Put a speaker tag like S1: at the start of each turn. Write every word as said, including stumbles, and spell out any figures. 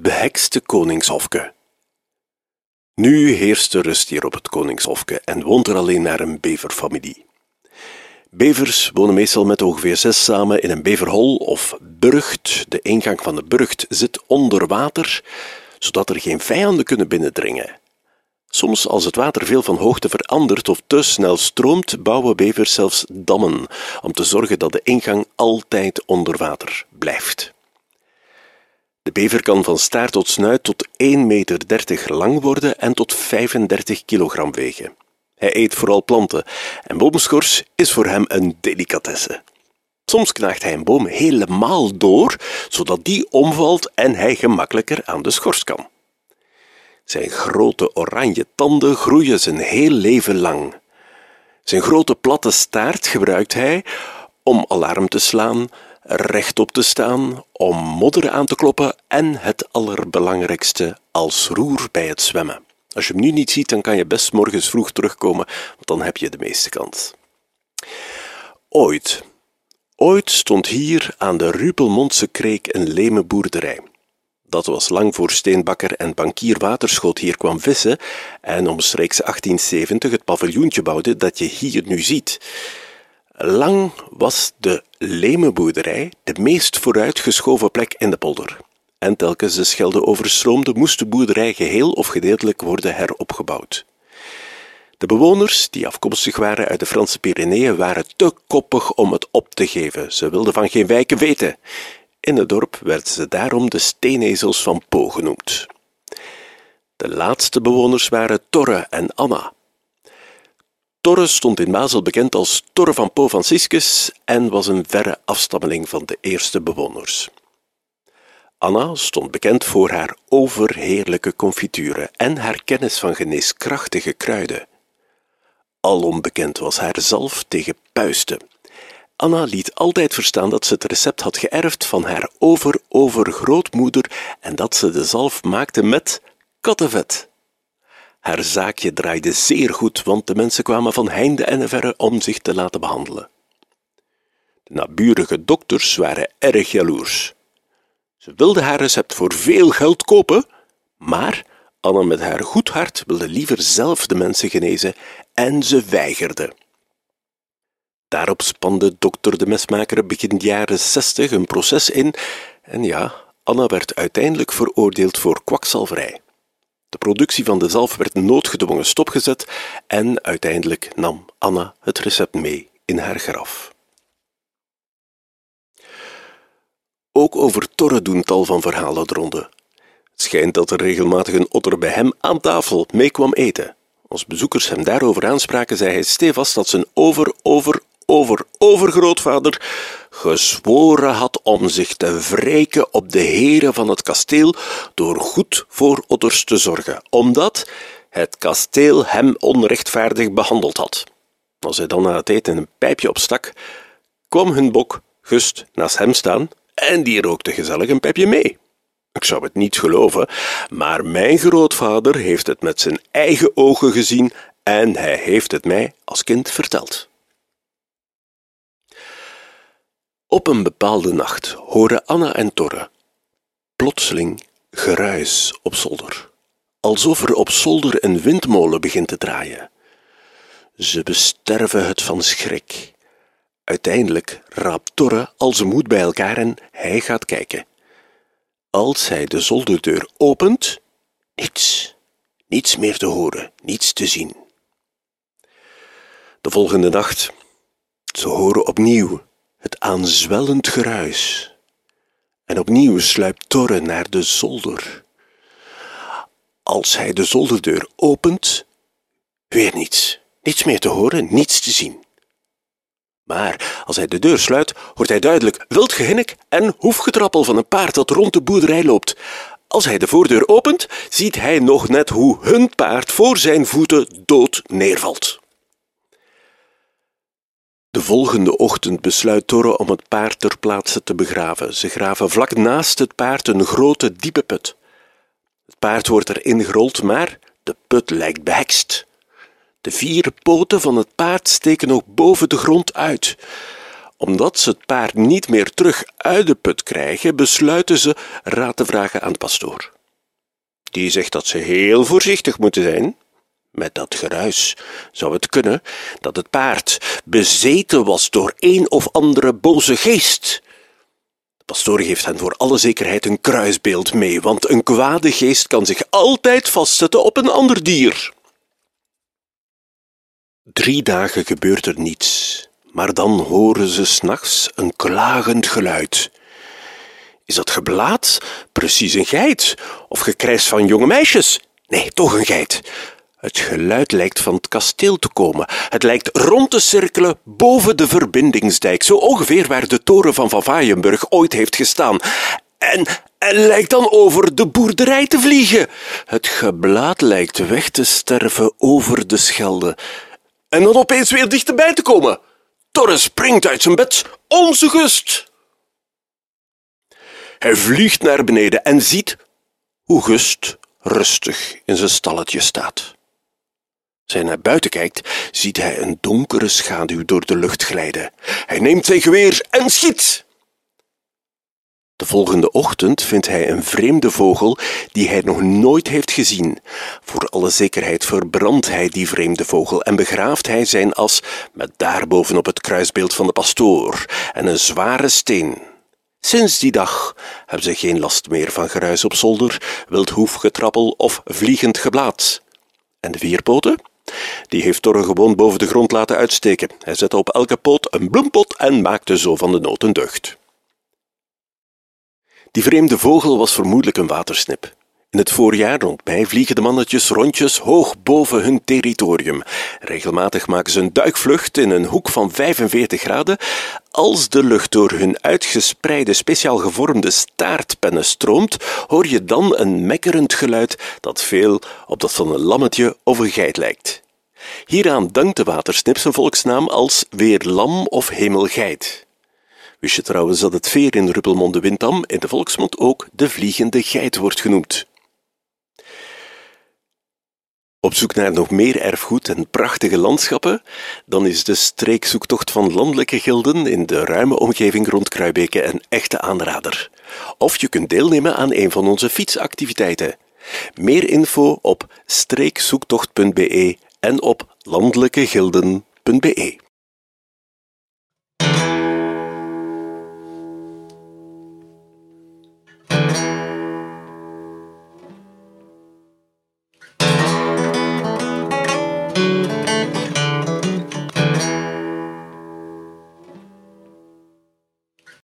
S1: Het behekste koningshofke. Nu heerst de rust hier op het koningshofke en woont er alleen maar een beverfamilie. Bevers wonen meestal met ongeveer zes samen in een beverhol of burcht. De ingang van de burcht zit onder water, zodat er geen vijanden kunnen binnendringen. Soms, als het water veel van hoogte verandert of te snel stroomt, bouwen bevers zelfs dammen, om te zorgen dat de ingang altijd onder water blijft. De bever kan van staart tot snuit tot één meter dertig lang worden en tot vijfendertig kilogram wegen. Hij eet vooral planten en boomschors is voor hem een delicatesse. Soms knaagt hij een boom helemaal door, zodat die omvalt en hij gemakkelijker aan de schors kan. Zijn grote oranje tanden groeien zijn heel leven lang. Zijn grote platte staart gebruikt hij om alarm te slaan, rechtop te staan, om modder aan te kloppen en het allerbelangrijkste, als roer bij het zwemmen. Als je hem nu niet ziet, dan kan je best morgens vroeg terugkomen, want dan heb je de meeste kans. Ooit, ooit stond hier aan de Rupelmondse Kreek een lemenboerderij. Dat was lang voor steenbakker en bankier Waterschoot hier kwam vissen en omstreeks achttienzeventig het paviljoentje bouwde dat je hier nu ziet. Lang was de lemenboerderij de meest vooruitgeschoven plek in de polder. En telkens de Schelde overstroomde, moest de boerderij geheel of gedeeltelijk worden heropgebouwd. De bewoners, die afkomstig waren uit de Franse Pyreneeën, waren te koppig om het op te geven. Ze wilden van geen wijken weten. In het dorp werden ze daarom de steenezels van Po genoemd. De laatste bewoners waren Torre en Anna. Torre stond in Mazel bekend als Torre van Po Franciscus en was een verre afstammeling van de eerste bewoners. Anna stond bekend voor haar overheerlijke confituren en haar kennis van geneeskrachtige kruiden. Alom bekend was haar zalf tegen puisten. Anna liet altijd verstaan dat ze het recept had geërfd van haar over-overgrootmoeder en dat ze de zalf maakte met kattenvet. Haar zaakje draaide zeer goed, want de mensen kwamen van heinde en verre om zich te laten behandelen. De naburige dokters waren erg jaloers. Ze wilden haar recept voor veel geld kopen, maar Anna met haar goed hart wilde liever zelf de mensen genezen en ze weigerde. Daarop spande dokter de Mesmaker begin jaren zestig een proces in en ja, Anna werd uiteindelijk veroordeeld voor kwakzalverij. De productie van de zalf werd noodgedwongen stopgezet en uiteindelijk nam Anna het recept mee in haar graf. Ook over Torre doen tal van verhalen de ronde. Het schijnt dat er regelmatig een otter bij hem aan tafel mee kwam eten. Als bezoekers hem daarover aanspraken, zei hij stevast dat zijn over, over, over, overgrootvader gezworen had om zich te wreken op de heren van het kasteel door goed voor otters te zorgen, omdat het kasteel hem onrechtvaardig behandeld had. Als hij dan na het eten een pijpje opstak, kwam hun bok Gust naast hem staan en die rookte gezellig een pijpje mee. Ik zou het niet geloven, maar mijn grootvader heeft het met zijn eigen ogen gezien en hij heeft het mij als kind verteld. Op een bepaalde nacht horen Anna en Torre plotseling geruis op zolder, alsof er op zolder een windmolen begint te draaien. Ze besterven het van schrik. Uiteindelijk raapt Torre al zijn moed bij elkaar en hij gaat kijken. Als hij de zolderdeur opent, niets, niets meer te horen, niets te zien. De volgende nacht, ze horen opnieuw het aanzwellend geruis. En opnieuw sluipt Torre naar de zolder. Als hij de zolderdeur opent, weer niets, niets meer te horen, niets te zien. Maar als hij de deur sluit, hoort hij duidelijk wild gehinnik en hoefgetrappel van een paard dat rond de boerderij loopt. Als hij de voordeur opent, ziet hij nog net hoe hun paard voor zijn voeten dood neervalt. De volgende ochtend besluit Torre om het paard ter plaatse te begraven. Ze graven vlak naast het paard een grote, diepe put. Het paard wordt erin gerold, maar de put lijkt behekst. De vier poten van het paard steken nog boven de grond uit. Omdat ze het paard niet meer terug uit de put krijgen, besluiten ze raad te vragen aan de pastoor. Die zegt dat ze heel voorzichtig moeten zijn. Met dat geruis zou het kunnen dat het paard bezeten was door een of andere boze geest. De pastoor geeft hen voor alle zekerheid een kruisbeeld mee, want een kwade geest kan zich altijd vastzetten op een ander dier. Drie dagen gebeurt er niets, maar dan horen ze 's nachts een klagend geluid. Is dat geblaat? Precies een geit. Of gekrijs van jonge meisjes? Nee, toch een geit. Het geluid lijkt van het kasteel te komen. Het lijkt rond te cirkelen boven de verbindingsdijk, zo ongeveer waar de toren van Van Vaaienburg ooit heeft gestaan. En, en lijkt dan over de boerderij te vliegen. Het geblaat lijkt weg te sterven over de Schelde. En dan opeens weer dichterbij te komen. Torre springt uit zijn bed. Onze Gust! Hij vliegt naar beneden en ziet hoe Gust rustig in zijn stalletje staat. Als hij naar buiten kijkt, ziet hij een donkere schaduw door de lucht glijden. Hij neemt zijn geweer en schiet. De volgende ochtend vindt hij een vreemde vogel die hij nog nooit heeft gezien. Voor alle zekerheid verbrandt hij die vreemde vogel en begraaft hij zijn as met daarbovenop het kruisbeeld van de pastoor en een zware steen. Sinds die dag hebben ze geen last meer van geruis op zolder, wild hoefgetrappel of vliegend geblaat. En de vierpoten? Die heeft Torre gewoon boven de grond laten uitsteken. Hij zette op elke poot een bloempot en maakte zo van de nood een deugd. Die vreemde vogel was vermoedelijk een watersnip. In het voorjaar rond mei vliegen de mannetjes rondjes hoog boven hun territorium. Regelmatig maken ze een duikvlucht in een hoek van vijfenveertig graden. Als de lucht door hun uitgespreide, speciaal gevormde staartpennen stroomt, hoor je dan een mekkerend geluid dat veel op dat van een lammetje of een geit lijkt. Hieraan dankt de watersnip zijn volksnaam als weerlam of hemelgeit. Wist je trouwens dat het veer in Ruppelmonde-Windam in de volksmond ook de vliegende geit wordt genoemd? Op zoek naar nog meer erfgoed en prachtige landschappen, dan is de streekzoektocht van landelijke gilden in de ruime omgeving rond Kruibeke een echte aanrader. Of je kunt deelnemen aan een van onze fietsactiviteiten. Meer info op streekzoektocht punt be en op landelijkegilden punt be.